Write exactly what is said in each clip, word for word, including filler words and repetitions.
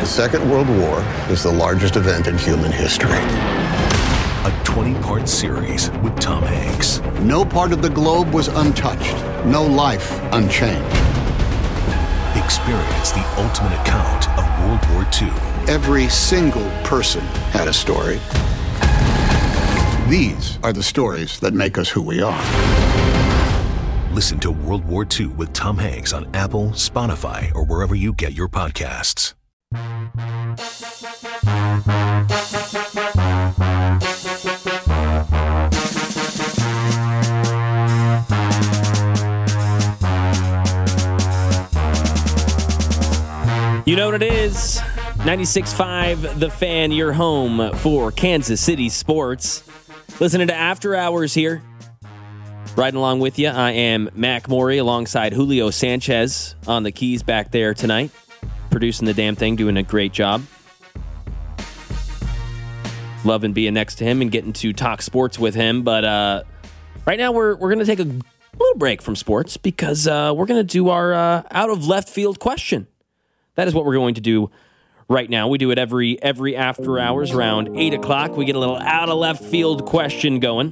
Second World War is the largest event in human history. A twenty-part series with Tom Hanks. No part of the globe was untouched. No life unchanged. Experience the ultimate account of World War Two. Every single person had a story. These are the stories that make us who we are. Listen to World War Two with Tom Hanks on Apple, Spotify, or wherever you get your podcasts. You know what it is. ninety-six point five The Fan, your home for Kansas City sports. Listening to After Hours here. Riding along with you, I am Mac Morey alongside Julio Sanchez on the keys back there tonight. Producing the damn thing, doing a great job. Loving being next to him and getting to talk sports with him. But uh, right now we're we're going to take a little break from sports because uh, we're going to do our uh, out of left field question. That is what we're going to do right now. We do it every every after hours around eight o'clock. We get a little out of left field question going.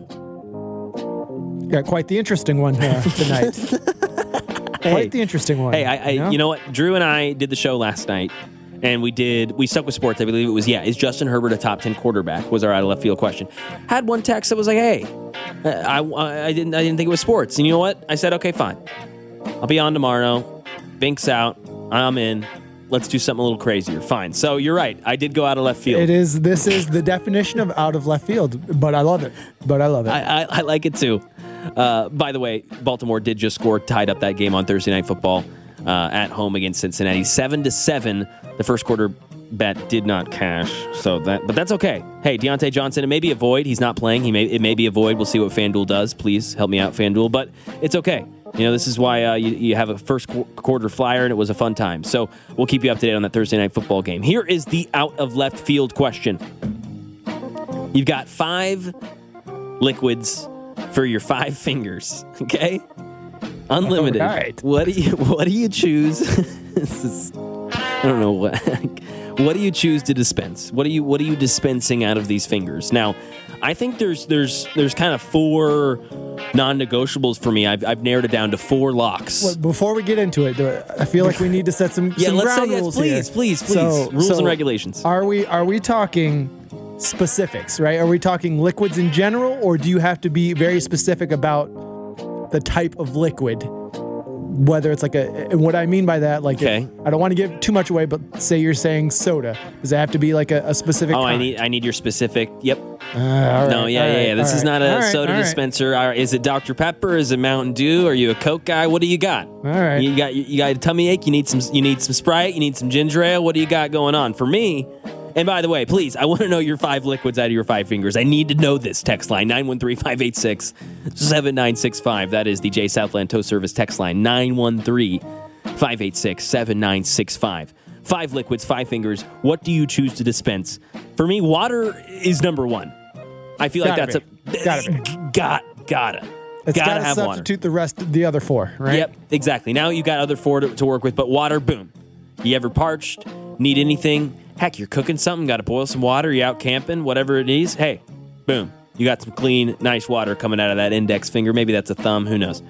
Got quite the interesting one uh, tonight. Hey, quite the interesting one. Hey, I, I you know? you know what? Drew and I did the show last night, and we did we stuck with sports. I believe it was yeah. Is Justin Herbert a top ten quarterback? Was our out of left field question. Had one text that was like, hey, I, I, I didn't I didn't think it was sports. And you know what? I said, okay, fine. I'll be on tomorrow. Binks out. I'm in. Let's do something a little crazier. Fine. So you're right. I did go out of left field. It is. This is the definition of out of left field, but I love it. But I love it. I, I, I like it too. Uh, by the way, Baltimore did just score, tied up that game on Thursday Night Football uh, at home against Cincinnati, seven to seven. The first quarter bet did not cash, so that, but that's okay. Hey, Deontay Johnson, it may be a void. He's not playing. He may it may be a void. We'll see what FanDuel does. Please help me out, FanDuel. But it's okay. You know, this is why uh, you, you have a first qu- quarter flyer, and it was a fun time. So we'll keep you up to date on that Thursday Night Football game. Here is the out of left field question. You've got five liquids for your five fingers, okay? Unlimited. All right. What do you What do you choose? This is, I don't know what. What do you choose to dispense? What are you What are you dispensing out of these fingers? Now, I think there's there's there's kind of four non-negotiables for me. I've I've narrowed it down to four locks. Well, before we get into it, I feel like we need to set some, yeah, some let's ground say yes, rules please, here. please, please. So, Rules so and regulations. Are we are we talking specifics, right? Are we talking liquids in general, or do you have to be very specific about the type of liquid? Whether it's like a, and what I mean by that, like, okay. if, I don't want to give too much away, but say you're saying soda. Does it have to be like a, a specific? Oh, kind? I need I need your specific. Yep. Uh, all right, no, yeah, all yeah, right, yeah. This all is right, not a all right, soda all right. dispenser. All right, is it Doctor Pepper? Is it Mountain Dew? Are you a Coke guy? What do you got? All right. You got you, you got a tummy ache. You need some you need some Sprite. You need some ginger ale. What do you got going on? For me. And by the way, please, I want to know your five liquids out of your five fingers. I need to know this. Text line nine one three, five eight six, seven nine six five. That is the J Southland Tow Service text line nine one three, five eight six, seven nine six five. Five liquids, five fingers. What do you choose to dispense? For me, water is number one. I feel Gotta like that's be. a Gotta be. got gotta. It's gotta got to have water. substitute the rest of the other four, right? Yep, exactly. Now you got other four to, to work with, but water, boom. You ever parched? Need anything? Heck, you're cooking something, got to boil some water, you out camping, whatever it is. Hey, boom. You got some clean, nice water coming out of that index finger. Maybe that's a thumb, who knows.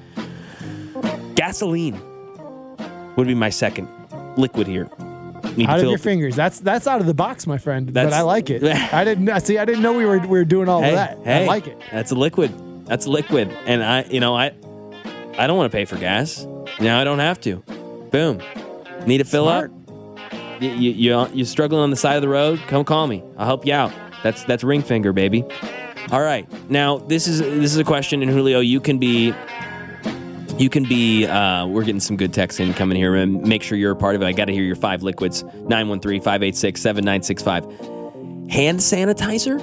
Gasoline would be my second liquid here. Need Out to of fill your up- fingers. That's that's out of the box, my friend. That's- but I like it. I didn't see. I didn't know we were we were doing all Hey, of that. hey, I like it. That's a liquid. That's a liquid. And I, you know, I, I don't want to pay for gas. Now I don't have to. Boom. Need to fill Smart. up. You, you, you, you're struggling on the side of the road? Come call me. I'll help you out. That's that's ring finger, baby. All right. Now this is this is a question, and Julio, you can be. You can be, uh, we're getting some good texts in coming here, and make sure you're a part of it. I got to hear your five liquids. nine one three, five eight six, seven nine six five. Hand sanitizer?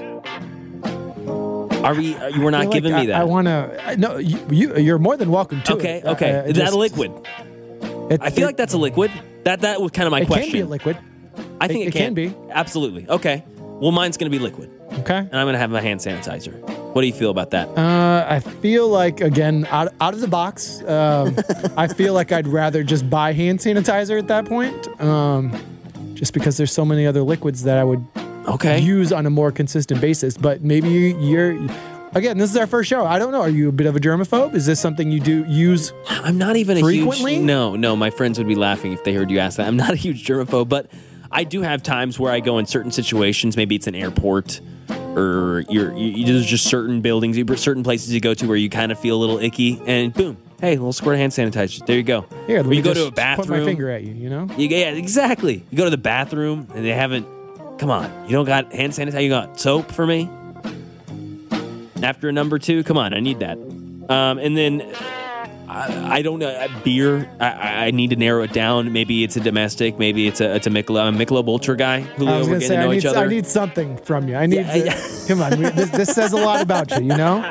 Are we, are you, we're not Like, giving I, me that. I want to. No, you, you you're more than welcome to. Okay, it. okay. Uh, Is just- that a liquid? It, I feel it- like that's a liquid. That that was kind of my it question. can be a liquid. I think it, it can be. Absolutely. Okay. Well, mine's going to be liquid, Okay. and I'm going to have my hand sanitizer. What do you feel about that? Uh, I feel like, again, out, out of the box, um, I feel like I'd rather just buy hand sanitizer at that point. Um, just because there's so many other liquids that I would Okay. use on a more consistent basis. But maybe you're, again, this is our first show. I don't know. Are you a bit of a germaphobe? Is this something you do use? I'm not even frequently? a huge... No, no. My friends would be laughing if they heard you ask that. I'm not a huge germaphobe, but I do have times where I go in certain situations. Maybe it's an airport or you're, you, there's just certain buildings, certain places you go to where you kind of feel a little icky and boom. Hey, a little squirt of hand sanitizer. There you go. Here, let or me you go just to a bathroom. Put my finger at you, you know? You, yeah, exactly. You go to the bathroom and they haven't... Come on. You don't got hand sanitizer? You got soap for me? After a number two? Come on, I need that. Um, and then, I, I don't know, uh, beer, I, I need to narrow it down. Maybe it's a domestic. Maybe it's a it's a Michelob, I'm a Michelob Ultra guy. Julio, I was we're going to getting say, to know I each need, other. I need something from you. I need Yeah, to, yeah. Come on. We, this, this says a lot about you, you know?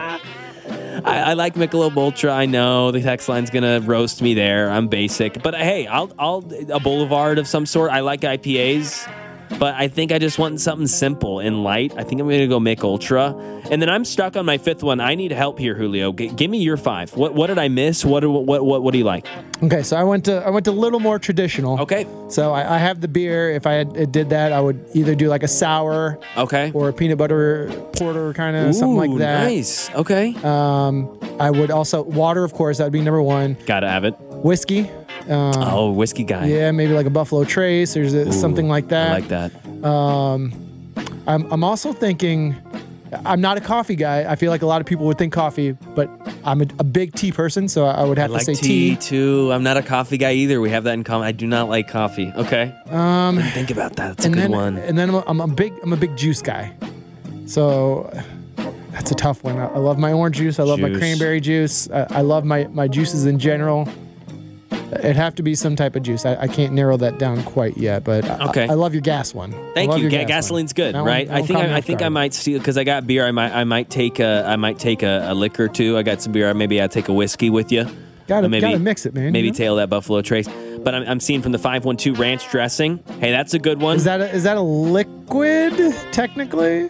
I, I like Michelob Ultra. I know the text line's gonna roast me there. I'm basic, but hey, I'll I'll a Boulevard of some sort. I like I P As, but I think I just want something simple and light. I think I'm gonna go Mich Ultra, and then I'm stuck on my fifth one. I need help here, Julio. G- give me your five. What what did I miss? What what what what do you like? Okay, so I went to I went to a little more traditional. Okay. So I, I have the beer. If I had, it did that, I would either do like a sour Okay. or a peanut butter porter kind of something like Ooh, that. Nice. Okay. Um, I would also water, of course. That would be number one. Gotta have it. Whiskey. Um, Oh, whiskey guy. Yeah, maybe like a Buffalo Trace or Ooh, something like that. I like that. Um, I'm, I'm also thinking, I'm not a coffee guy. I feel like a lot of people would think coffee, but I'm a, a big tea person, so I would I have like to say tea, tea. too. I'm not a coffee guy either. We have that in common. I do not like coffee. Okay. Um, Think about that. That's a and good then, one. And then I'm a, I'm a big I'm a big juice guy, so that's a tough one. I, I love my orange juice. I love my Juice. cranberry juice. I, I love my my juices in general. It'd have to be some type of juice. I, I can't narrow that down quite yet, but I- Okay. I, I love your gas one. I Thank love you. your Ga- gas gasoline's one. good, That one- right? that I one think caught me I, I off think I guard. might steal because I got beer. I might I might take a I might take a, a liquor too. I got some beer. Maybe I'll take a whiskey with you. Gotta, Or maybe gotta mix it, man. maybe you know? tail that Buffalo Trace. But I'm, I'm seeing from the five one two ranch dressing. Hey, that's a good one. Is that a, is that a liquid technically?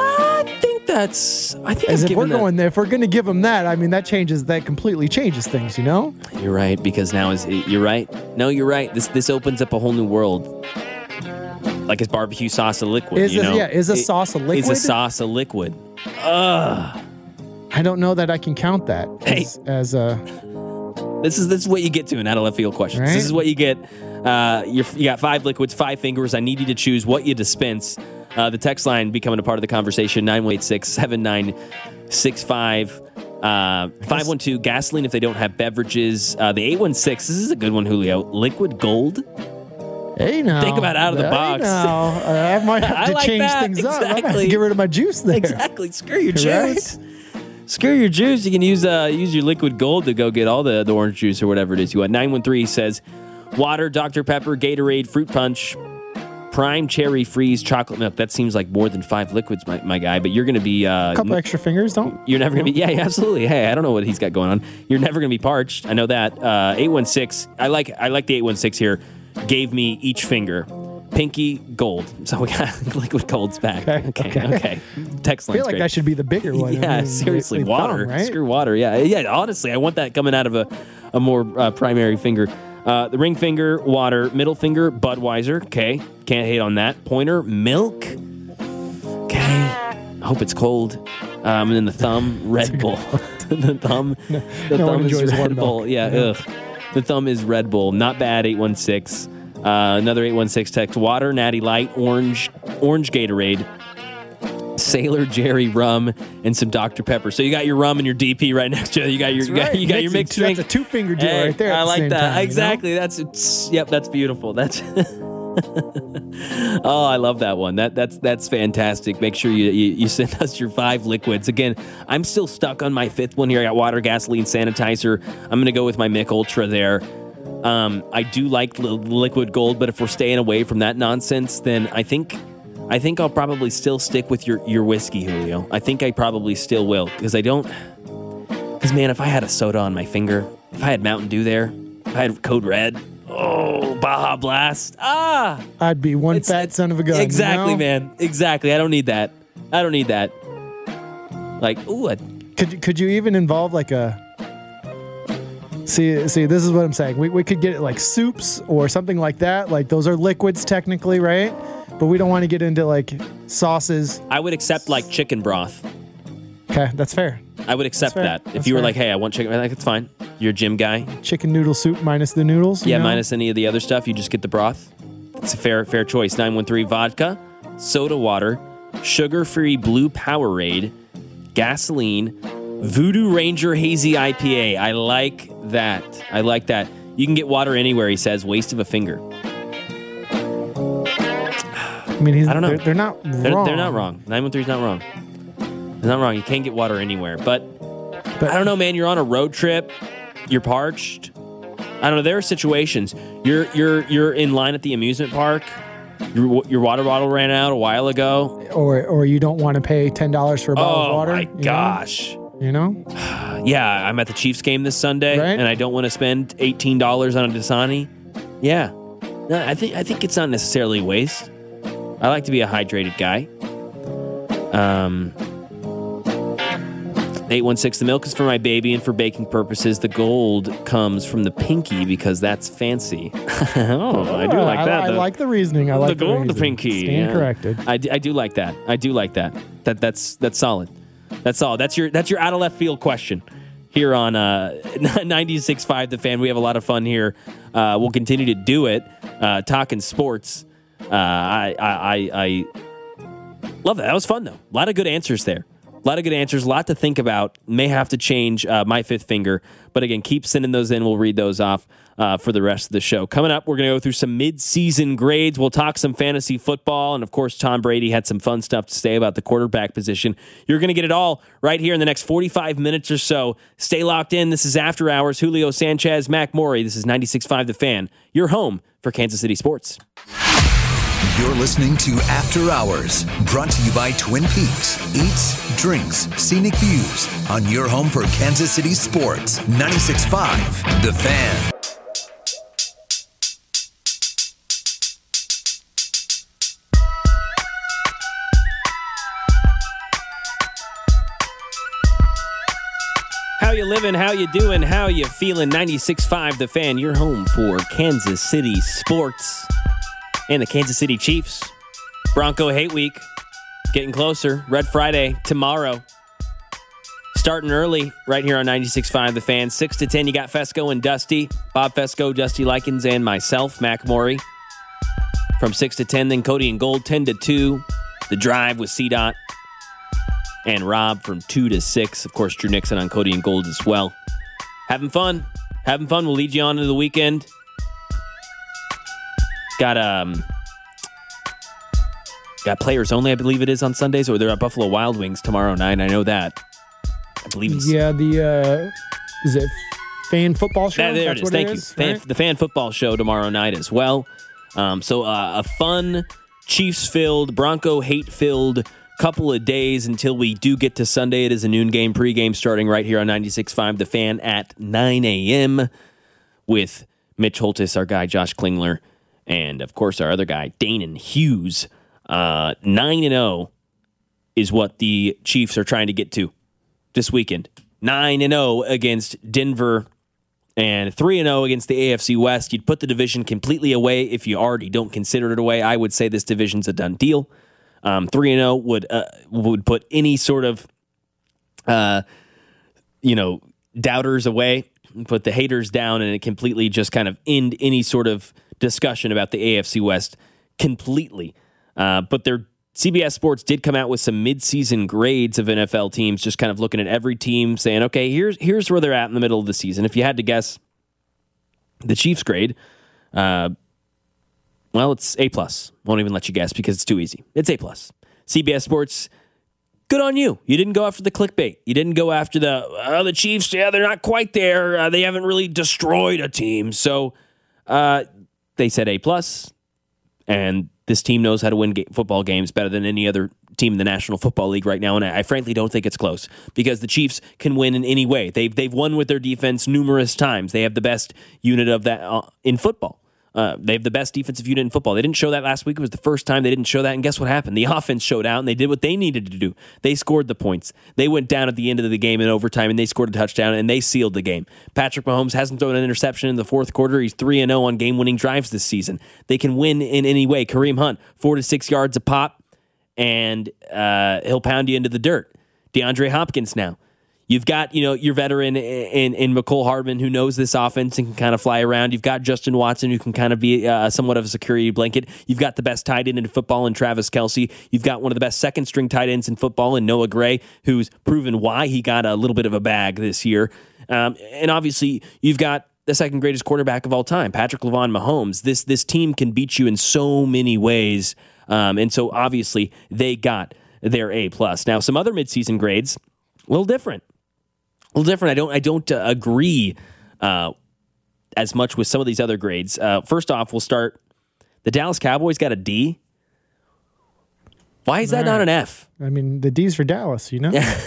I think that's. I think As I'm if we're giving that- going there, if we're going to give them that, I mean that changes that completely changes things, you know? You're right because now is you're right. No, you're right. This this opens up a whole new world. Like is barbecue sauce a liquid? Is you a- know? yeah, is a It- sauce a Is liquid? a sauce a liquid? Ugh. I don't know that I can count that Hey. as, as a. This is this is what you get to in out of left field questions. Right. This is what you get. Uh, you're, you got five liquids, five fingers. I need you to choose what you dispense. Uh, the text line becoming a part of the conversation: nine one eight six, seven nine six five. Uh, five one two gasoline if they don't have beverages. Uh, the eight one six. This is a good one, Julio. Liquid gold. Hey now. Think about out of the Hey box. now. Uh, I might have I to like change that. things up. I might have Exactly. to get rid of my juice there. Exactly. Screw your Right? juice. Screw your juice. You can use uh, use your liquid gold to go get all the, the orange juice or whatever it is you want. nine one three says water, Doctor Pepper, Gatorade, fruit punch, prime cherry freeze, chocolate milk. That seems like more than five liquids, my, my guy. But you're going to be uh, A couple extra fingers, don't? you're never going to be. Yeah, yeah, absolutely. Hey, I don't know what he's got going on. You're never going to be parched. I know that. Uh, eight one six. I like I like the eight one six here. Gave me each finger. Pinky gold. So we got liquid gold's back. Okay, Okay. okay. Okay. Text I line's feel like great. that should be the bigger one. I Yeah, mean, seriously, the- the water. thumb, right? Screw water. Yeah, yeah. Honestly, I want that coming out of a, a more uh, primary finger. Uh, the ring finger, water. Middle finger, Budweiser. Okay, can't hate on that. Pointer, milk. Okay, I hope it's cold. Um, and then the thumb, Red Bull. the thumb, the no one thumb is enjoys warm Red Bull. milk. Yeah, Yeah. ugh. The thumb is Red Bull. Not bad. eight one six. Uh, another eight one six text. Water, Natty Light, orange, orange Gatorade. Sailor Jerry rum and some Doctor Pepper. So you got your rum and your D P right next to you. You got your you got, right. you got your Mixing mixed two- drink. that's a two-finger deal Hey, right there at I the like same that. time, you know? Exactly. That's it's, yep. That's beautiful. That's oh, I love that one. That that's that's fantastic. Make sure you, you you send us your five liquids. Again, I'm still stuck on my fifth one here. I got water, gasoline, sanitizer. I'm gonna go with my Mich Ultra there. Um, I do like li- liquid gold, but if we're staying away from that nonsense, then I think I think I'll probably still stick with your your whiskey, Julio. I think I probably still will because I don't. Because man, if I had a soda on my finger, if I had Mountain Dew there, if I had Code Red, oh Baja Blast, ah, I'd be one It's- fat son of a gun. you exactly, know? man, exactly. I don't need that. I don't need that. Like, ooh, I, Could you, could you even involve like a See, see, this is what I'm saying. We we could get it like soups or something like that. Like those are liquids technically, right? But we don't want to get into like sauces. I would accept like chicken broth. Okay, that's fair. I would accept That's fair. that. If That's you were fair. like, hey, I want chicken, like, it's fine. You're a gym guy. Chicken noodle soup minus the noodles. you Yeah, know? minus any of the other stuff. You just get the broth. It's a fair fair choice. nine one three vodka, soda water, sugar-free blue Powerade, gasoline, Voodoo Ranger Hazy I P A. I like that. I like that. You can get water anywhere, he says. Waste of a finger. I mean, he's, I don't know. They're, they're not They're, wrong. they're not wrong. nine one three is not wrong. It's not wrong. You can't get water anywhere. But, But I don't know, man. You're on a road trip. You're parched. I don't know. There are situations. You're you're you're in line at the amusement park. Your your water bottle ran out a while ago. Or or you don't want to pay ten dollars for a bottle of Oh water. my you know? gosh. You know? Yeah, I'm at the Chiefs game this Sunday, Right. and I don't want to spend eighteen dollars on a Dasani. Yeah, no, I think I think it's not necessarily a waste. I like to be a hydrated guy. Um, eight one six, the milk is for my baby and for baking purposes. The gold comes from the pinky because that's fancy. oh, I do like I, that. I the, like the reasoning. I like the gold, the reasoning. pinky. Stand yeah. corrected. I, d- I do like that. I do like that. That that's that's solid. That's all. That's your that's your out of left field question here on uh, ninety-six point five The Fan. We have a lot of fun here. Uh, we'll continue to do it, uh, talking sports. Uh, I, I I I love that. That was fun though. A lot of good answers there. A lot of good answers. A lot to think about. May have to change uh, my fifth finger, but again, keep sending those in. We'll read those off uh, for the rest of the show. Coming up, we're going to go through some mid-season grades. We'll talk some fantasy football, and of course, Tom Brady had some fun stuff to say about the quarterback position. You're going to get it all right here in the next forty-five minutes or so. Stay locked in. This is After Hours. Julio Sanchez, Mac Morey. This is ninety-six point five The Fan. Your home for Kansas City sports. You're listening to After Hours, brought to you by Twin Peaks. Eats, drinks, scenic views on your home for Kansas City sports. ninety-six point five The Fan. How you living? How you doing? How you feeling? ninety-six point five The Fan, your home for Kansas City sports. And the Kansas City Chiefs. Bronco Hate Week. Getting closer. Red Friday tomorrow. Starting early right here on ninety-six point five The Fan. six to ten, you got Fesco and Dusty. Bob Fesco, Dusty Likens, and myself, Mac Morey. From six to ten, then Cody and Gold. ten to two, The Drive with C Dot and Rob from two to six. Of course, Drew Nixon on Cody and Gold as well. Having fun. Having fun. We'll lead you on into the weekend. Got um, got players only, I believe it is, on Sundays, or they're at Buffalo Wild Wings tomorrow night. I know that. I believe it's... Yeah, the, uh, is it Fan Football Show? Yeah, there That's it is. what Thank it you. is, Fan, right? The Fan Football Show tomorrow night as well. Um, so uh, a fun, Chiefs-filled, Bronco hate-filled couple of days until we do get to Sunday. It is a noon game pregame starting right here on ninety-six point five The Fan at nine a.m. with Mitch Holtis, our guy Josh Klingler, and, of course, our other guy, Danon Hughes. Uh, nine and oh is what the Chiefs are trying to get to this weekend. nine and oh against Denver and three and oh against the A F C West. You'd put the division completely away if you already don't consider it away. I would say this division's a done deal. Um, three and oh would uh, would put any sort of, uh, you know, doubters away, put the haters down, and it completely just kind of end any sort of discussion about the A F C West completely. Uh, but their C B S Sports did come out with some midseason grades of N F L teams, just kind of looking at every team, saying, okay, here's here's where they're at in the middle of the season. If you had to guess the Chiefs grade, uh, well, it's A plus. Won't even let you guess because it's too easy. It's A plus. C B S Sports, good on you. You didn't go after the clickbait. You didn't go after the, oh, the Chiefs, yeah, they're not quite there. Uh, they haven't really destroyed a team. So uh, they said A plus, and this team knows how to win ga- football games better than any other team in the National Football League right now, and I, I frankly don't think it's close because the Chiefs can win in any way. They've they've won with their defense numerous times. They have the best unit of that uh, in football. Uh, they have the best defensive unit in football. They didn't show that last week. It was the first time they didn't show that. And guess what happened? The offense showed out, and they did what they needed to do. They scored the points. They went down at the end of the game in overtime, and they scored a touchdown, and they sealed the game. Patrick Mahomes hasn't thrown an interception in the fourth quarter. He's three and oh on game-winning drives this season. They can win in any way. Kareem Hunt, four to six yards a pop, and uh, he'll pound you into the dirt. DeAndre Hopkins now. You've got, you know, your veteran in, in McCole Hardman who knows this offense and can kind of fly around. You've got Justin Watson who can kind of be uh, somewhat of a security blanket. You've got the best tight end in football in Travis Kelce. You've got one of the best second-string tight ends in football in Noah Gray, who's proven why he got a little bit of a bag this year. Um, and obviously, you've got the second greatest quarterback of all time, Patrick LeVon Mahomes. This, this team can beat you in so many ways. Um, and so, obviously, they got their A+. Now, some other midseason grades, a little different. A little different. I don't. I don't uh, agree uh, as much with some of these other grades. Uh, first off, we'll start. The Dallas Cowboys got a D. Why is that All not right. an F? I mean, the D's for Dallas, you know?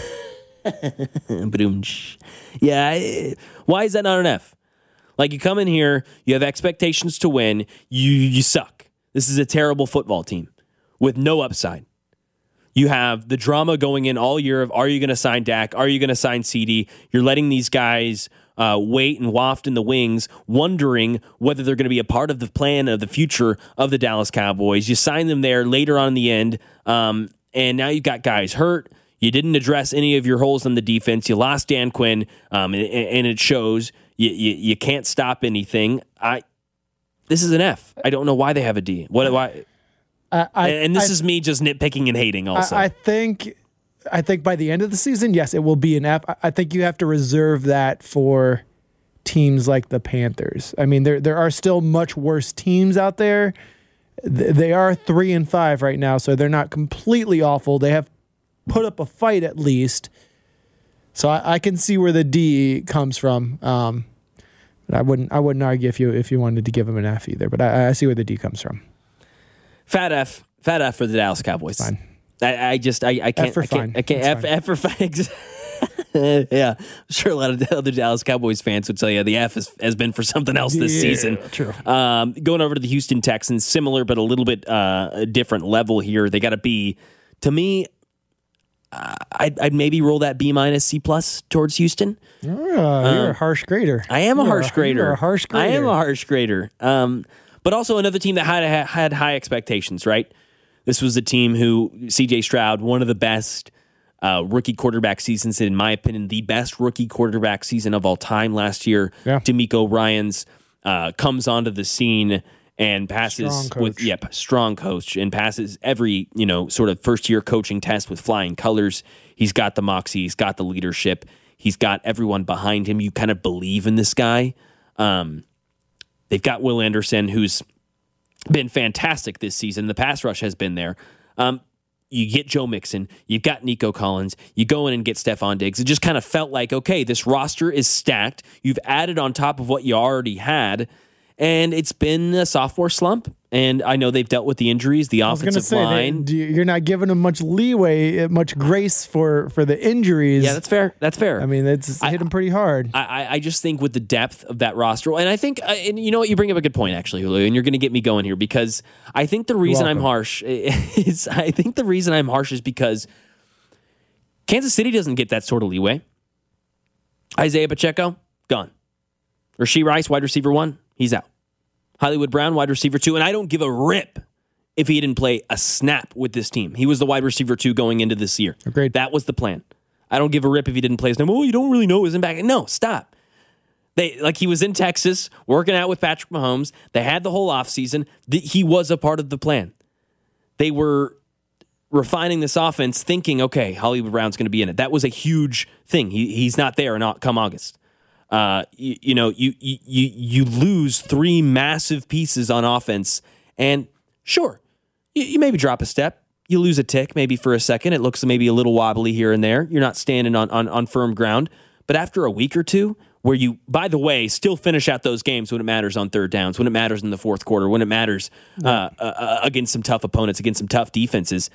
Ba-doom-tsh. Yeah. I- Why is that not an F? Like, you come in here, you have expectations to win. You you suck. This is a terrible football team with no upside. You have the drama going in all year of, are you going to sign Dak? Are you going to sign C D? You're letting these guys uh, wait and waft in the wings, wondering whether they're going to be a part of the plan of the future of the Dallas Cowboys. You sign them there later on in the end, um, and now you've got guys hurt. You didn't address any of your holes on the defense. You lost Dan Quinn, um, and, and it shows. You, you you can't stop anything. I This is an F. I don't know why they have a D. What? Why? I, I, and this I, is me just nitpicking and hating also. I, I think I think by the end of the season, yes, it will be an F. I, I think you have to reserve that for teams like the Panthers. I mean, there there are still much worse teams out there. Th- They are three and five right now, so they're not completely awful. They have put up a fight at least. So I, I can see where the D comes from. Um, but I wouldn't I wouldn't argue if you if you wanted to give them an F either. But I, I see where the D comes from. Fat F, fat F for the Dallas Cowboys. Fine. I, I just, I, I can't, F for I can't, fine. I can't. F, It's fine. F for fine. Yeah, I'm sure a lot of other Dallas Cowboys fans would tell you the F is, has been for something else this Yeah, season. true. Um, going over to the Houston Texans, similar but a little bit uh, a different level here. They got to be, to me, uh, I'd, I'd maybe roll that B minus C plus towards Houston. You're, uh, you're a harsh grader. I am a You're harsh grader. You're a harsh grader. I am a harsh grader. Um, but also another team that had had high expectations, right? This was a team who, C J Stroud, one of the best uh, rookie quarterback seasons, in my opinion, the best rookie quarterback season of all time last year. Yeah. D'Amico Ryans uh, comes onto the scene and passes Strong with coach. yep, strong coach, and passes every, you know, sort of first year coaching test with flying colors. He's got the moxie, he's got the leadership, he's got everyone behind him. You kind of believe in this guy. Um, they've got Will Anderson, who's been fantastic this season. The pass rush has been there. Um, you get Joe Mixon, you've got Nico Collins, you go in and get Stephon Diggs. It just kind of felt like, okay, this roster is stacked. You've added on top of what you already had, and it's been a sophomore slump. And I know they've dealt with the injuries, the I was going to offensive say, line. that you're not giving them much leeway, much grace for, for the injuries. Yeah, that's fair. That's fair. I mean, it's I- hit them pretty hard. I, I- I just think with the depth of that roster, and I think, uh, and you know what, you bring up a good point, actually, Julio, and you're going to get me going here, because I think the reason I'm welcome. harsh is, I think the reason I'm harsh is because Kansas City doesn't get that sort of leeway. Isaiah Pacheco, gone. Rashee Rice, wide receiver one, he's out. Hollywood Brown, wide receiver two, and I don't give a rip if he didn't play a snap with this team. He was the wide receiver two going into this year. Agreed. That was the plan. I don't give a rip if he didn't play his name. Oh, you don't really know his impact. No, stop. They like he was in Texas working out with Patrick Mahomes. They had the whole offseason. The, he was a part of the plan. They were refining this offense, thinking, okay, Hollywood Brown's going to be in it. That was a huge thing. He he's not there in, come August. Uh, you, you know, you, you you lose three massive pieces on offense, and sure, you, you maybe drop a step. You lose a tick maybe for a second. It looks maybe a little wobbly here and there. You're not standing on, on, on firm ground. But after a week or two, where you, by the way, still finish out those games when it matters on third downs, when it matters in the fourth quarter, when it matters uh, uh, against some tough opponents, against some tough defenses,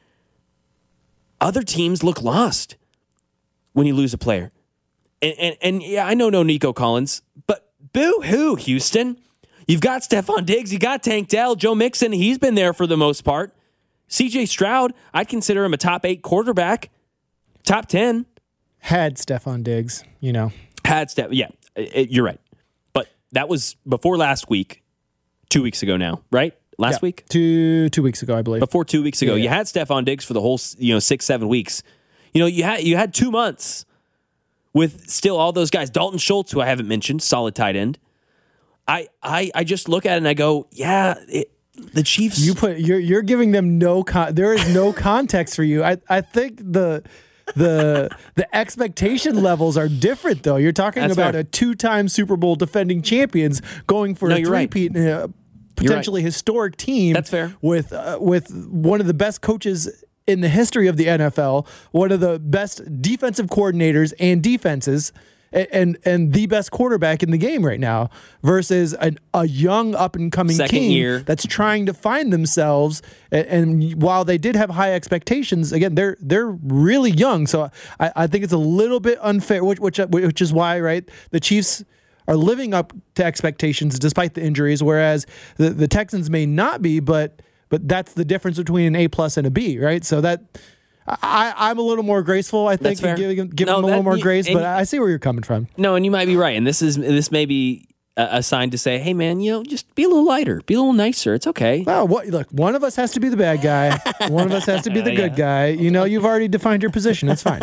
other teams look lost when you lose a player. And, and, and yeah, I know no Nico Collins, but boo-hoo, Houston. You've got Stephon Diggs. You got Tank Dell. Joe Mixon, he's been there for the most part. C J Stroud, I'd consider him a top eight quarterback. Top ten. Had Stephon Diggs, you know. Had Steph. Yeah, it, you're right. But that was before last week. Two weeks ago now, right? Last Yeah, week? Two two weeks ago, I believe. Before two weeks ago. Yeah, You yeah. had Stephon Diggs for the whole, you know, six, seven weeks. You know, you had you had two months with still all those guys. Dalton Schultz, who I haven't mentioned, solid tight end. I I, I just look at it and I go, yeah, it, the Chiefs. You put you're you're giving them no con- there is no context for you. I I think the the the expectation levels are different though. You're talking That's about fair. a two-time Super Bowl defending champions going for No, a you're right. three-peat in a potentially historic team. That's fair. With uh, with one of the best coaches in the history of the N F L, one of the best defensive coordinators and defenses, and and, and the best quarterback in the game right now, versus an, a young up and coming Second team year. that's trying to find themselves. And, and while they did have high expectations, again, they're they're really young. So I, I think it's a little bit unfair, which which which is why, right, the Chiefs are living up to expectations despite the injuries, whereas the, the Texans may not be, but but that's the difference between an A plus and a B, right? So that I, I'm a little more graceful, I think, That's fair. and giving, giving No, them a little that- more y- grace, and- but I see where you're coming from. No, and you might be right. And this is this may be a, a sign to say, hey, man, you know, just be a little lighter, be a little nicer. It's okay. Well, what, look, one of us has to be the bad guy. One of us has to be the good guy. You know, you've already defined your position. It's fine.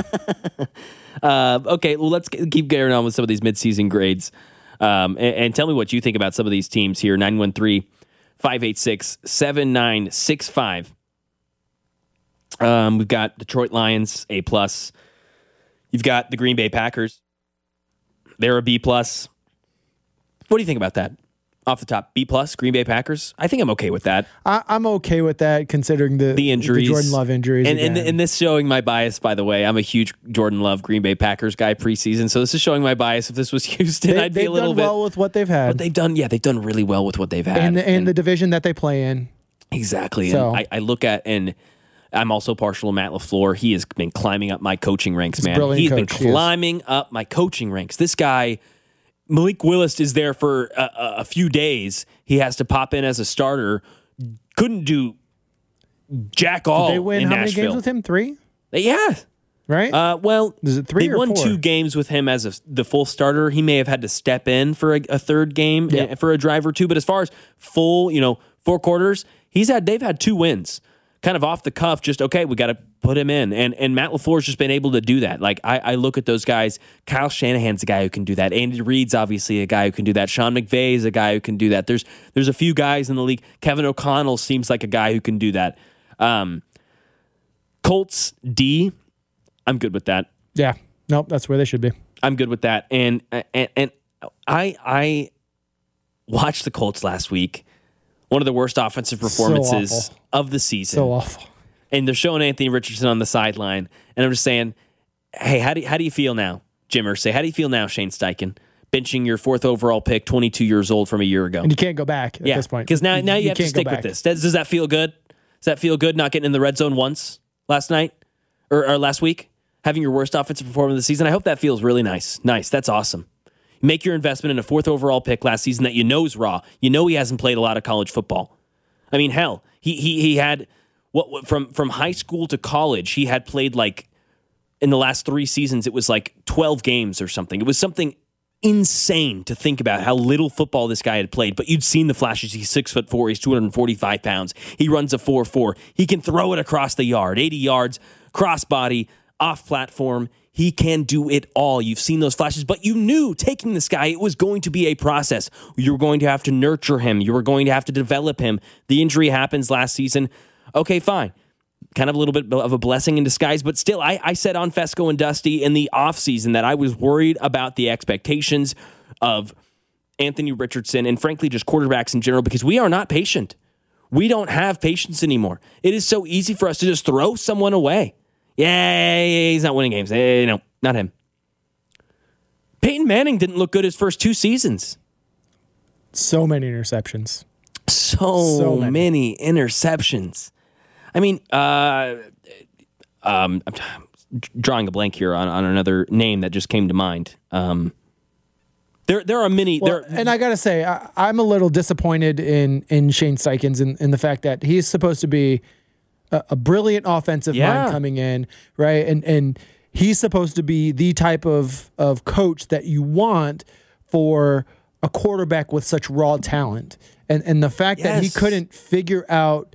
Uh, okay, well, let's k- keep going on with some of these midseason grades. Um, and, and tell me what you think about some of these teams here. nine one three, five eight six, seven nine six five. Um, we've got Detroit Lions, A plus. You've got the Green Bay Packers. They're a B plus. What do you think about that? Off the top, B plus, Green Bay Packers. I think I'm okay with that. I, I'm okay with that considering the, The injuries, Jordan Love injuries. and, and again. and this showing my bias. By the way, I'm a huge Jordan Love Green Bay Packers guy preseason, so this is showing my bias. If this was Houston, they, I'd be they've a little done bit. well with what they've had. But they've done, yeah, they've done really well with what they've had. and the, and the division that they play in. Exactly. So- And I, I look at, and I'm also partial to Matt LaFleur. He has been climbing up my coaching ranks, He's a man. brilliant He's been coach, he is. climbing up my coaching ranks. This guy, Malik Willis, is there for a, a, a few days. He has to pop in as a starter. Couldn't do jack all Did they win in how many Nashville. games with him? Three? Yeah. Right? Uh, well, Is it three they or won four? two games with him as a, the full starter. He may have had to step in for a, a third game Yeah. uh, for a drive or two. But as far as full, you know, four quarters, he's had they've had two wins, kind of off the cuff. Just okay, we got to put him in, and and Matt LaFleur's just been able to do that. Like I, I look at those guys. Kyle Shanahan's a guy who can do that. Andy Reid's obviously a guy who can do that. Sean McVay is a guy who can do that. There's there's a few guys in the league. Kevin O'Connell seems like a guy who can do that. Um, Colts D, I'm good with that. yeah. Nope, that's where they should be. I'm good with that. And and and I I watched the Colts last week. One of the worst offensive performances awful. of the season. So awful. And they're showing Anthony Richardson on the sideline. And I'm just saying, hey, how do you, how do you feel now, Jim Irsay? How do you feel now, Shane Steichen? Benching your fourth overall pick, twenty-two years old from a year ago. And you can't go back at yeah, this point. because now, now you, have to can't go stick with back. this. Does, does that feel good? Does that feel good not getting in the red zone once last night or, or last week? Having your worst offensive performance of the season? I hope that feels really nice. Nice. That's awesome. Make your investment in a fourth overall pick last season that you know is raw. You know he hasn't played a lot of college football. I mean, hell, he he he had what, what from from high school to college, he had played like in the last three seasons, it was like twelve games or something. It was something insane to think about how little football this guy had played, but you'd seen the flashes. He's six foot four. He's two hundred forty-five pounds. He runs a four four. He can throw it across the yard, eighty yards, crossbody, off platform. He can do it all. You've seen those flashes, but you knew taking this guy, it was going to be a process. You were going to have to nurture him. You were going to have to develop him. The injury happens last season. Okay, fine. Kind of a little bit of a blessing in disguise, but still, I, I said on Fesco and Dusty in the offseason that I was worried about the expectations of Anthony Richardson and frankly just quarterbacks in general because we are not patient. We don't have patience anymore. It is so easy for us to just throw someone away. Yeah, he's not winning games. Hey, no, not him. Peyton Manning didn't look good his first two seasons. So many interceptions. So, So many. many. interceptions. I mean, uh, um, I'm drawing a blank here on, on another name that just came to mind. Um, There, there are many. Well, there, and I gotta say, I, I'm a little disappointed in in Shane Steichen in, in the fact that he's supposed to be a, a brilliant offensive Yeah. mind coming in, right? And and he's supposed to be the type of of coach that you want for a quarterback with such raw talent. And and the fact that he Yes. couldn't figure out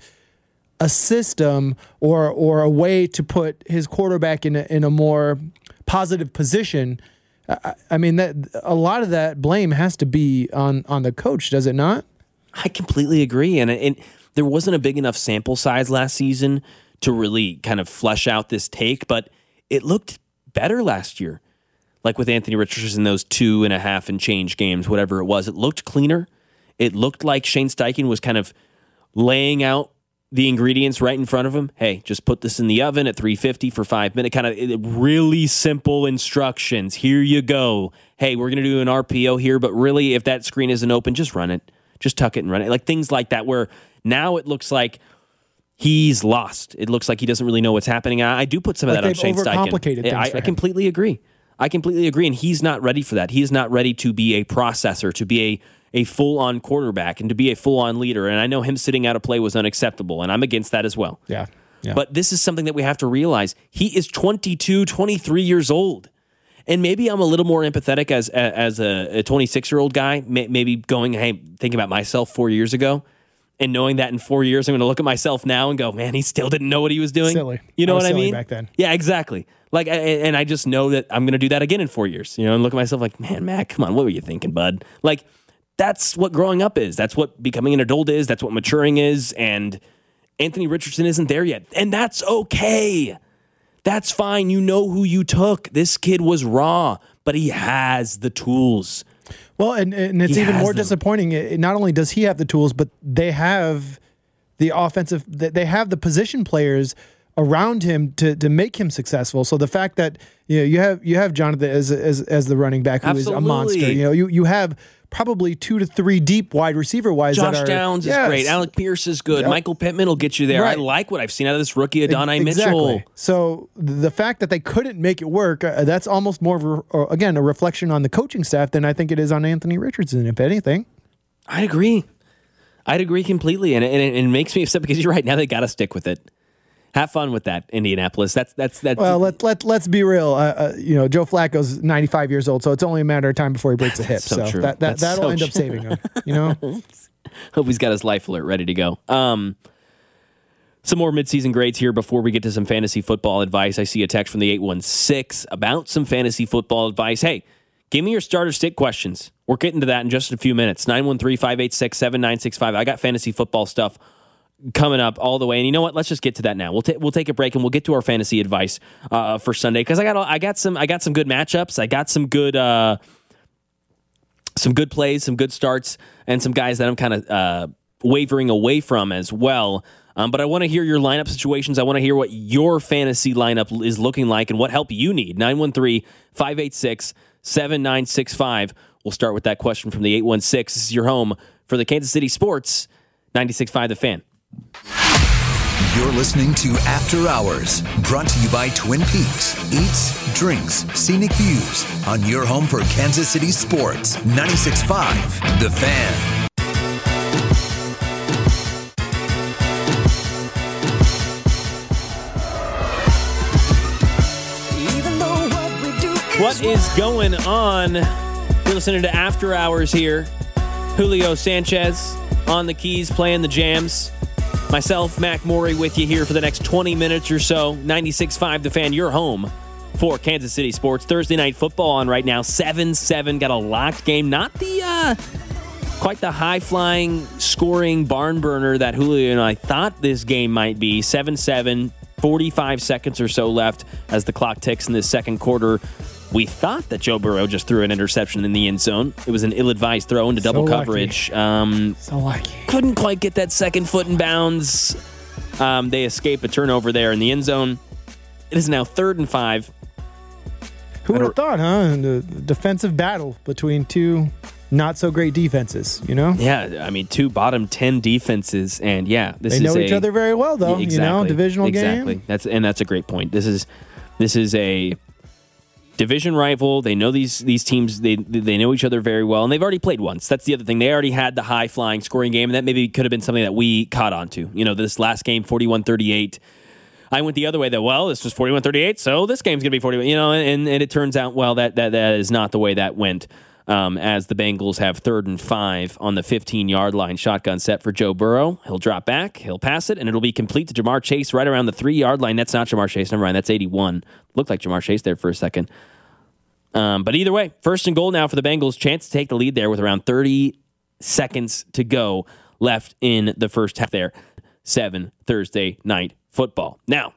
a system or or a way to put his quarterback in a, in a more positive position. I, I mean, that a lot of that blame has to be on on the coach, does it not? I completely agree, and, and there wasn't a big enough sample size last season to really kind of flesh out this take, but it looked better last year. Like with Anthony Richardson in those two and a half and change games, whatever it was, it looked cleaner. It looked like Shane Steichen was kind of laying out the ingredients right in front of him. Hey, just put this in the oven at three fifty for five minutes. Kind of really simple instructions. Here you go. Hey, we're going to do an R P O here, but really, if that screen isn't open, just run it. Just tuck it and run it. Like things like that, where now it looks like he's lost. It looks like he doesn't really know what's happening. I, I do put some of Like that on they've Shane Steichen. overcomplicated things I, for I him. completely agree. I completely agree, and he's not ready for that. He is not ready to be a processor, to be a a full-on quarterback, and to be a full-on leader. And I know him sitting out a play was unacceptable, and I'm against that as well. Yeah. yeah. But this is something that we have to realize. He is twenty-two, twenty-three years old. And maybe I'm a little more empathetic as as a twenty-six-year-old guy, maybe going, hey, thinking about myself four years ago, and knowing that in four years I'm going to look at myself now and go, man, he still didn't know what he was doing. Silly. You know I was what I silly mean? back then. Yeah, exactly. Like, and I just know that I'm going to do that again in four years, you know, and look at myself like, man, Mac, come on, what were you thinking, bud? Like, that's what growing up is. That's what becoming an adult is. That's what maturing is. And Anthony Richardson isn't there yet. And that's okay. That's fine. You know who you took. This kid was raw, but he has the tools. Well, and, and it's He even has more them. disappointing. It, not only does he have the tools, but they have the offensive, they have the position players around him to to make him successful. So the fact that you know you have you have Jonathan as as as the running back who Absolutely. is a monster. You know, you you have probably two to three deep wide receiver wise. Josh that are, Downs is Yes. great. Alec Pierce is good. Yep. Michael Pittman will get you there. Right. I like what I've seen out of this rookie, Adonai Exactly. Mitchell. So the fact that they couldn't make it work, uh, that's almost more of a, uh, again a reflection on the coaching staff than I think it is on Anthony Richardson, if anything. I'd agree. I'd agree completely, and, and it, it makes me upset because you're right. Now they got to stick with it. Have fun with that, Indianapolis. That's that's that's. Well, let let let's be real. Uh, uh, you know, Joe Flacco's ninety-five years old, so it's only a matter of time before he breaks a hip. so So, true. that, that That's that'll so end up true. saving him. You know. Hope he's got his life alert ready to go. Um, some more midseason grades here before we get to some fantasy football advice. I see a text from the eight one six about some fantasy football advice. Hey, give me your starter stick questions. We're getting to that in just a few minutes. nine one three, five eight six, seven nine six five. I got fantasy football stuff coming up all the way, and you know what? Let's just get to that now. We'll take we'll take a break and we'll get to our fantasy advice uh, for Sunday because I got I got some I got some good matchups. I got some good uh, some good plays, some good starts, and some guys that I'm kind of uh, wavering away from as well. Um, but I want to hear your lineup situations. I want to hear what your fantasy lineup is looking like and what help you need. nine one three, five eight six, seven nine six five. We'll start with that question from the eight one six. This is your home for the Kansas City Sports, ninety-six point five The Fan. You're listening to After Hours, brought to you by Twin Peaks. Eats, drinks, scenic views on your home for Kansas City sports. ninety-six point five The Fan. What is going on? You're listening to After Hours here. Julio Sanchez on the keys, playing the jams. Myself, Mac Morey, with you here for the next twenty minutes or so. ninety-six point five The Fan, your home for Kansas City sports. Thursday night football on right now. seven seven, got a locked game. Not the uh, quite the high-flying, scoring barn burner that Julio and I thought this game might be. seven seven, forty-five seconds or so left as the clock ticks in this second quarter. We thought that Joe Burrow just threw an interception in the end zone. It was an ill-advised throw into double So lucky. coverage. Um, So lucky. couldn't quite get that second foot in bounds. Um, they escape a turnover there in the end zone. It is now third and five. Who would have thought, huh? And the defensive battle between two not so great defenses. You know. Yeah, I mean, two bottom ten defenses, and yeah, this They is know each a- other very well, though. Yeah, exactly, You know, divisional exactly. game. That's and that's a great point. This is this is a division rival. They know these these teams. They they know each other very well, and they've already played once. That's the other thing. They already had the high flying scoring game, and that maybe could have been something that we caught on to. You know, this last game, forty-one thirty-eight. I went the other way. That well, this was forty-one thirty-eight, so this game's gonna be forty-one. You know, and, and it turns out well that that that is not the way that went. Um, as the Bengals have third and five on the fifteen-yard line, shotgun set for Joe Burrow. He'll drop back, he'll pass it, and it'll be complete to Jamar Chase right around the three-yard line. That's not Jamar Chase, never mind, that's eighty-one. Looked like Jamar Chase there for a second. Um, but either way, first and goal now for the Bengals. Chance to take the lead there with around thirty seconds to go left in the first half there. seven Thursday night football. Now,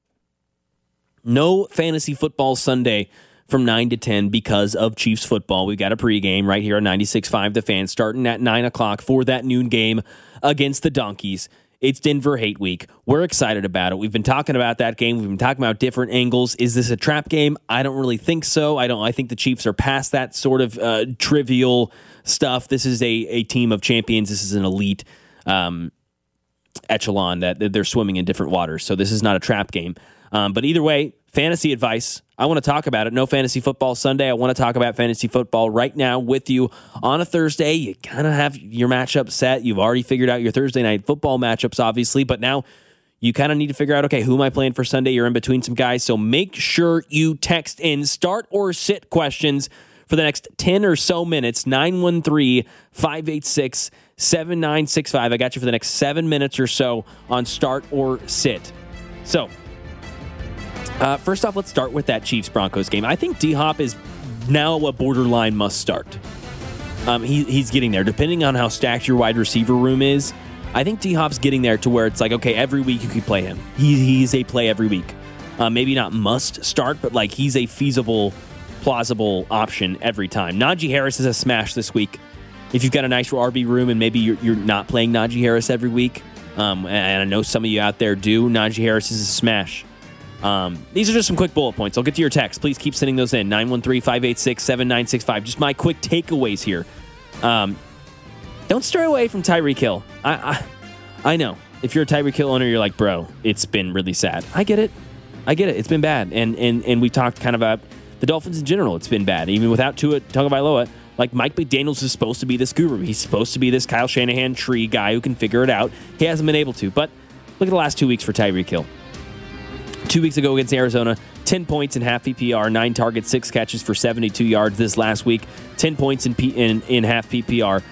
no fantasy football Sunday from nine to ten because of Chiefs football. We've got a pregame right here on ninety-six point five The Fan starting at nine o'clock for that noon game against the Donkeys. It's Denver Hate Week. We're excited about it. We've been talking about that game. We've been talking about different angles. Is this a trap game? I don't really think so. I don't. I think the Chiefs are past that sort of uh, trivial stuff. This is a, a team of champions. This is an elite um, echelon that they're swimming in different waters. So this is not a trap game. Um, but either way, fantasy advice. I want to talk about it. No fantasy football Sunday. I want to talk about fantasy football right now with you on a Thursday. You kind of have your matchup set. You've already figured out your Thursday night football matchups, obviously, but now you kind of need to figure out, okay, who am I playing for Sunday? You're in between some guys, so make sure you text in start or sit questions for the next ten or so minutes. nine one three, five eight six, seven nine six five. I got you for the next seven minutes or so on start or sit. So, Uh, first off, let's start with that Chiefs-Broncos game. I think D-Hop is now a borderline must start. Um, he, he's getting there. Depending on how stacked your wide receiver room is, I think D-Hop's getting there to where it's like, okay, every week you can play him. He, he's a play every week. Uh, maybe not must start, but like he's a feasible, plausible option every time. Najee Harris is a smash this week. If you've got a nice R B room and maybe you're, you're not playing Najee Harris every week, um, and I know some of you out there do, Najee Harris is a smash. Um, these are just some quick bullet points. I'll get to your text. Please keep sending those in. nine one three, five eight six, seven nine six five. Just my quick takeaways here. Um, don't stray away from Tyreek Hill. I, I I know. If you're a Tyreek Hill owner, you're like, bro, it's been really sad. I get it. I get it. It's been bad. And and and we talked kind of about the Dolphins in general. It's been bad. Even without Tua Tagovailoa, like Mike McDaniels is supposed to be this guru. He's supposed to be this Kyle Shanahan tree guy who can figure it out. He hasn't been able to. But look at the last two weeks for Tyreek Hill. Two weeks ago against Arizona, ten points in half P P R, nine targets, six catches for seventy-two yards. This last week, ten points in, P- in, in half P P R,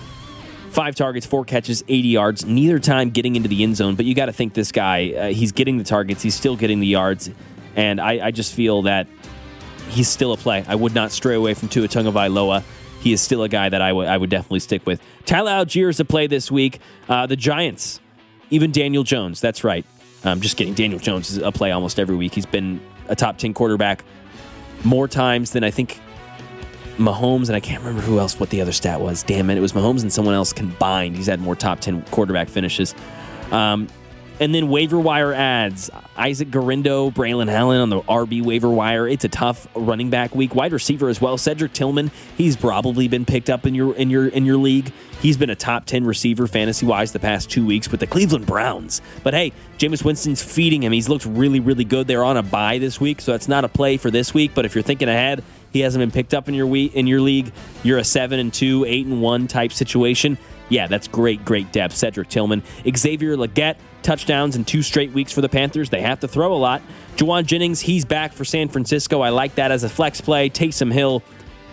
five targets, four catches, eighty yards. Neither time getting into the end zone, but you got to think this guy, uh, he's getting the targets, he's still getting the yards, and I, I just feel that he's still a play. I would not stray away from Tua Tagovailoa. He is still a guy that I would I would definitely stick with. Tyler Algier is a play this week. Uh, the Giants, even Daniel Jones, that's right. I'm um, just kidding. Daniel Jones is a play almost every week. He's been a top ten quarterback more times than I think Mahomes, and I can't remember who else, what the other stat was. Damn it, it was Mahomes and someone else combined. He's had more top ten quarterback finishes. Um, and then waiver wire ads. Isaac Garindo, Braylon Allen on the R B waiver wire. It's a tough running back week. Wide receiver as well. Cedric Tillman, he's probably been picked up in your in your in your league. He's been a top ten receiver fantasy-wise the past two weeks with the Cleveland Browns. But hey, Jameis Winston's feeding him. He's looked really, really good. They're on a bye this week, so that's not a play for this week. But if you're thinking ahead, he hasn't been picked up in your week, in your league. You're a seven and two, eight and one type situation. Yeah, that's great, great depth. Cedric Tillman. Xavier Legette, touchdowns in two straight weeks for the Panthers. They have to throw a lot. Juwan Jennings, he's back for San Francisco. I like that as a flex play. Taysom Hill,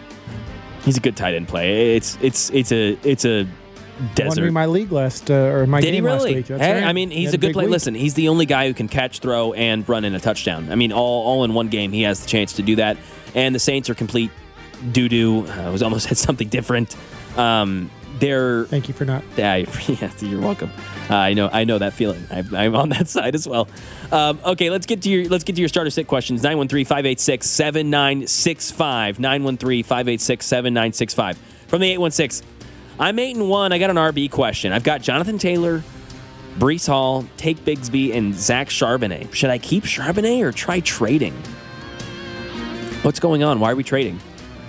he's a good tight end play. It's it's it's a it's a desert. Won me my league last uh, or my Did game he really? last week. That's Hey, right. I mean, he's He a had good play. big week. Listen, he's the only guy who can catch, throw, and run in a touchdown. I mean, all all in one game, he has the chance to do that. And the Saints are complete doo doo. I was almost had something different. Um, they're Thank you for not. Yeah, yeah, you're welcome. Uh, I know, I know that feeling. I'm, I'm on that side as well. Um, okay, let's get to your let's get to your starter sit questions. nine one three, five eight six, seven nine six five. nine one three, five eight six, seven nine six five. From the eight one six, I'm eight and one. I got an R B question. I've got Jonathan Taylor, Breece Hall, Take Bigsby, and Zach Charbonnet. Should I keep Charbonnet or try trading? What's going on? Why are we trading?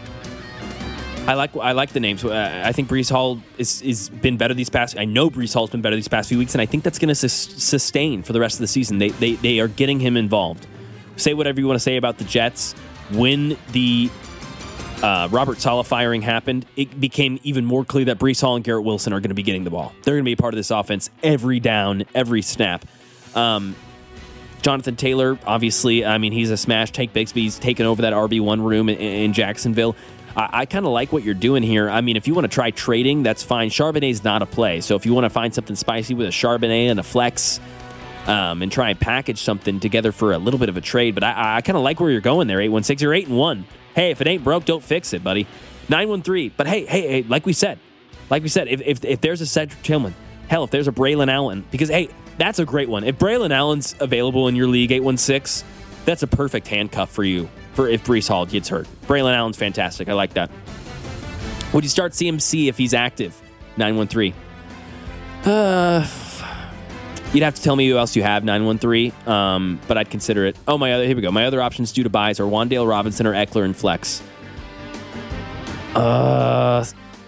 I like I like the names. Uh, I think Breece Hall is is been better these past. I know Breece Hall's been better these past few weeks, and I think that's going to sus- sustain for the rest of the season. They they they are getting him involved. Say whatever you want to say about the Jets. when the uh, Robert Saleh firing happened, it became even more clear that Breece Hall and Garrett Wilson are going to be getting the ball. They're going to be a part of this offense every down, every snap. Um, Jonathan Taylor, obviously, I mean, he's a smash. Tank Bigsby's taken over that R B one room in, in Jacksonville. I, I kind of like what you're doing here. I mean, if you want to try trading, that's fine. Charbonnet's not a play. So if you want to find something spicy with a Charbonnet and a flex um, and try and package something together for a little bit of a trade, but I, I kind of like where you're going there, eight one six. You're eight and one. Hey, if it ain't broke, don't fix it, buddy. nine one three. But hey, hey, hey, like we said, like we said, if if, if there's a Cedric Tillman, hell, if there's a Braylon Allen, because, hey, that's a great one. If Braylon Allen's available in your league, eight one six, that's a perfect handcuff for you for if Breece Hall gets hurt. Braylon Allen's fantastic. I like that. Would you start C M C if he's active? nine one three. Uh, you'd have to tell me who else you have, nine one three, um, but I'd consider it. Oh, my other, here we go. My other options due to buys are Wan'Dale Robinson or Eckler and flex. Uh...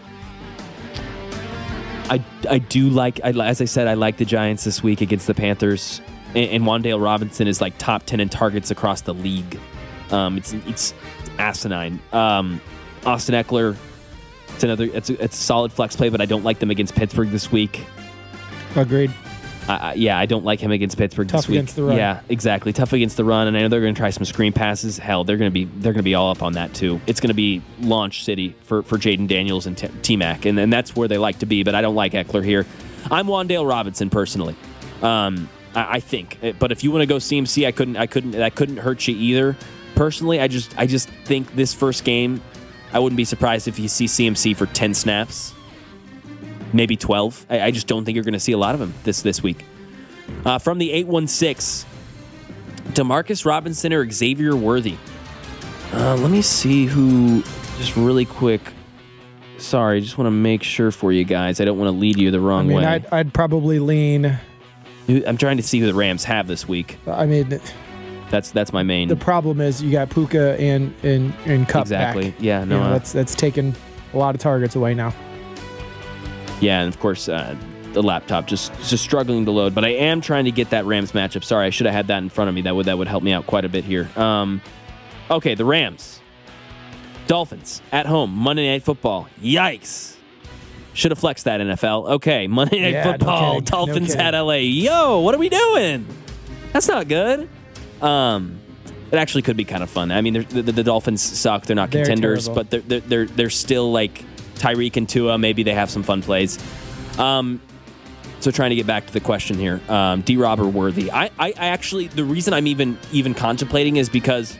I, I do like, I, as I said, I like the Giants this week against the Panthers. And, and Wan'Dale Robinson is like top ten in targets across the league. Um, it's it's asinine. Um, Austin Eckler, it's another, it's a, it's a solid flex play, but I don't like them against Pittsburgh this week. Agreed. I, I, yeah, I don't like him against Pittsburgh Tough this week. against the run. Yeah, exactly. Tough against the run, and I know they're going to try some screen passes. Hell, they're going to be they're going to be all up on that too. It's going to be launch city for for Jaden Daniels and T Mac, and and that's where they like to be. But I don't like Eckler here. I'm Wan'Dale Robinson personally. Um, I, I think, but if you want to go C M C, I couldn't I couldn't that couldn't hurt you either. Personally, I just I just think this first game, I wouldn't be surprised if you see C M C for ten snaps, maybe twelve. I, I just don't think you're going to see a lot of him this this week. Uh, from the eight one six, Demarcus Robinson or Xavier Worthy? Uh, let me see who, just really quick. Sorry, just want to make sure for you guys. I don't want to lead you the wrong I mean, way. I'd, I'd probably lean. I'm trying to see who the Rams have this week. I mean, That's that's my main. the problem is you got Puka and and and Kupp Exactly. back. Yeah, no, You know, uh, that's that's taken a lot of targets away now. Yeah, and of course, uh, the laptop just just struggling to load. But I am trying to get that Rams matchup. Sorry, I should have had that in front of me. That would that would help me out quite a bit here. Um, okay, the Rams, Dolphins at home, Monday Night Football. Yikes! Should have flexed that N F L. Okay, Monday Night Yeah, no Football, kidding. No Dolphins kidding. at L A. Yo, what are we doing? That's not good. Um, it actually could be kind of fun. I mean, the, the, the Dolphins suck. They're not They're contenders, terrible. but they're, they're they're they're still like Tyreek and Tua. Maybe they have some fun plays. Um, so trying to get back to the question here, um, D-Rob or Worthy. I, I, I actually, the reason I'm even even contemplating is because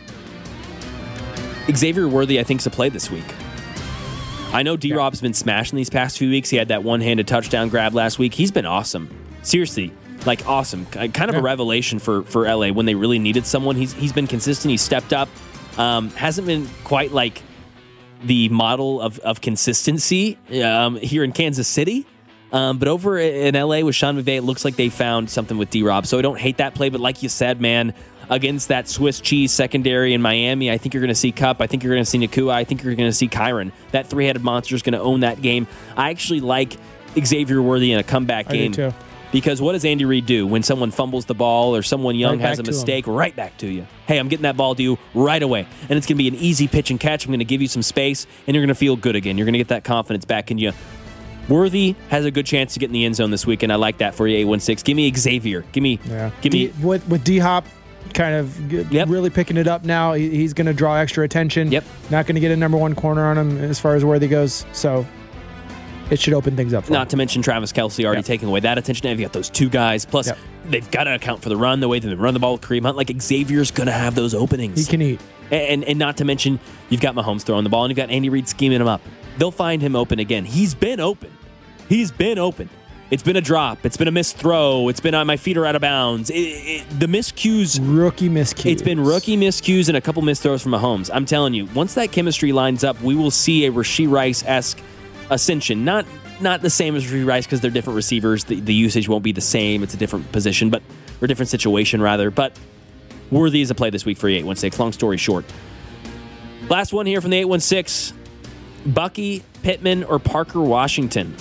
Xavier Worthy, I think, is a play this week. I know D-Rob's been smashing these past few weeks. He had that one-handed touchdown grab last week. He's been awesome. Seriously, like awesome. Kind of Yeah. a revelation for, for L A when they really needed someone. He's he's been consistent. He's stepped up. Um, hasn't been quite like the model of, of consistency um, here in Kansas City. Um, but over in L A with Sean McVay, it looks like they found something with D-Rob. So I don't hate that play. But like you said, man, against that Swiss cheese secondary in Miami, I think you're going to see Kupp. I think you're going to see Nakua. I think you're going to see Kyron. That three-headed monster is going to own that game. I actually like Xavier Worthy in a comeback I do game. too. Because what does Andy Reid do when someone fumbles the ball or someone young Right has a back to him. mistake? Right back to you. Hey, I'm getting that ball to you right away. And it's going to be an easy pitch and catch. I'm going to give you some space, and you're going to feel good again. You're going to get that confidence back in you. Worthy has a good chance to get in the end zone this week, and I like that for you, eight one six. Give me Xavier. Give me, Yeah. give D, me. with with D Hop kind of g- Yep. really picking it up now. He, he's going to draw extra attention. Yep. Not going to get a number one corner on him as far as Worthy goes. So it should open things up for Not him. to mention Travis Kelce already Yep. taking away that attention. Now you've got those two guys. Plus, Yep. they've got to account for the run, the way that they run the ball with Kareem Hunt. Like Xavier's going to have those openings. He can eat. And, and not to mention, you've got Mahomes throwing the ball, and you've got Andy Reid scheming him up. They'll find him open again. He's been open. He's been open. It's been a drop. It's been a missed throw. It's been on my feet are out of bounds. It, it, the miscues. Rookie miscues. It's been rookie miscues and a couple missed throws from Mahomes. I'm telling you, once that chemistry lines up, we will see a Rashee Rice-esque ascension. Not not the same as Rashee Rice because they're different receivers. The, the usage won't be the same. It's a different position, but or different situation rather. But Worthy is a play this week for eight one six. Long story short. Last one here from the eight one six. Bucky, Pittman, or Parker Washington?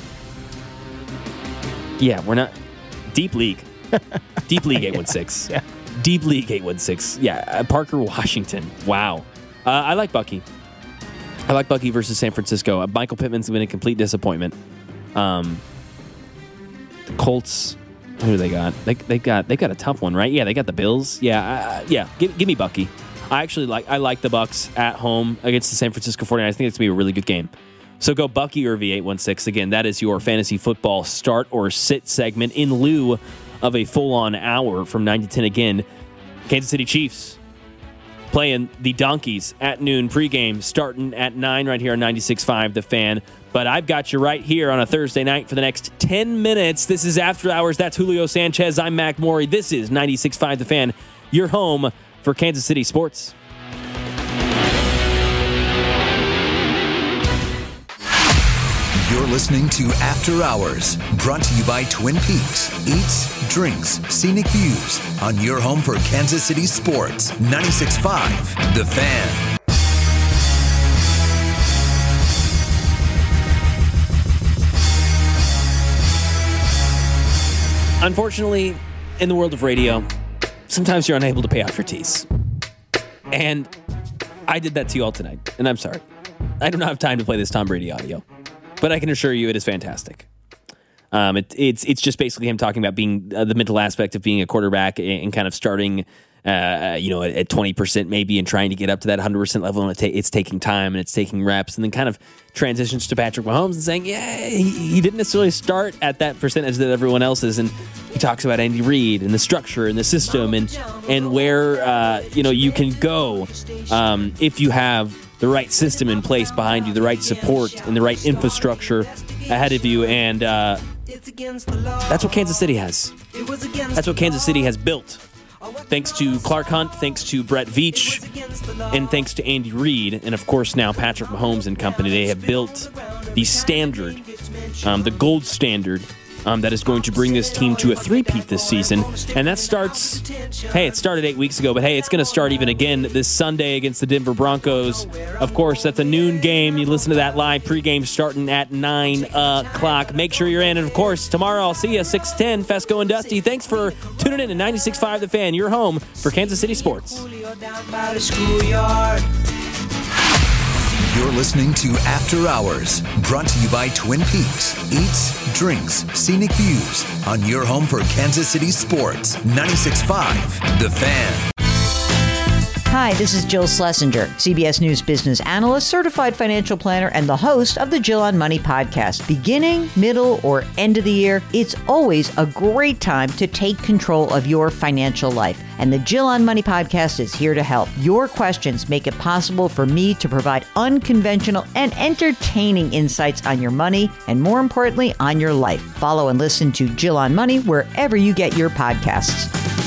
Yeah, we're not... Deep League. Deep League eight one six. Yeah. Deep League eight one six. Yeah, uh, Parker Washington. Wow. Uh, I like Bucky. I like Bucky versus San Francisco. Uh, Michael Pittman's been a complete disappointment. Um, the Colts, who do they got? They they got they got a tough one, right? Yeah, they got the Bills. Yeah, uh, yeah. Give, give me Bucky. I actually like I like the Bucks at home against the San Francisco forty-niners. I think it's gonna be a really good game. So go Bucky or V eight one six. Again, that is your fantasy football start or sit segment in lieu of a full-on hour from nine to ten. Again, Kansas City Chiefs playing the Donkeys at noon pregame, starting at nine right here on ninety-six point five The Fan. But I've got you right here on a Thursday night for the next ten minutes. This is After Hours. That's Julio Sanchez. I'm Mac Morey. This is ninety-six point five The Fan, your home for Kansas City sports. You're listening to After Hours, brought to you by Twin Peaks. Eats, drinks, scenic views on your home for Kansas City sports. ninety-six point five The Fan. Unfortunately, in the world of radio, sometimes you're unable to pay off your tees. And I did that to you all tonight, and I'm sorry. I don't have time to play this Tom Brady audio. But I can assure you it is fantastic. Um, it, it's it's just basically him talking about being uh, the mental aspect of being a quarterback and, and kind of starting, uh, you know, at, at twenty percent maybe and trying to get up to that one hundred percent level. And it ta- it's taking time and it's taking reps, and then kind of transitions to Patrick Mahomes and saying, yeah, he, he didn't necessarily start at that percentage that everyone else is. And he talks about Andy Reid and the structure and the system and and where uh, you know you can go um, if you have the right system in place behind you, the right support and the right infrastructure ahead of you. And uh, that's what Kansas City has. That's what Kansas City has built. Thanks to Clark Hunt, thanks to Brett Veach, and thanks to Andy Reid, and of course now Patrick Mahomes and company. They have built the standard, um, the gold standard, Um, that is going to bring this team to a three-peat this season. And that starts, hey, it started eight weeks ago, but hey, it's going to start even again this Sunday against the Denver Broncos. Of course, that's a noon game. You listen to that live pregame starting at nine o'clock. Make sure you're in. And of course, tomorrow I'll see you six ten, Fesco and Dusty. Thanks for tuning in to ninety-six point five The Fan, your home for Kansas City sports. You're listening to After Hours, brought to you by Twin Peaks. Eats, drinks, scenic views on your home for Kansas City sports. ninety-six point five The Fan. Hi, this is Jill Schlesinger, C B S News business analyst, certified financial planner, and the host of the Jill on Money podcast. Beginning, middle, or end of the year, it's always a great time to take control of your financial life. And the Jill on Money podcast is here to help. Your questions make it possible for me to provide unconventional and entertaining insights on your money, and more importantly, on your life. Follow and listen to Jill on Money wherever you get your podcasts.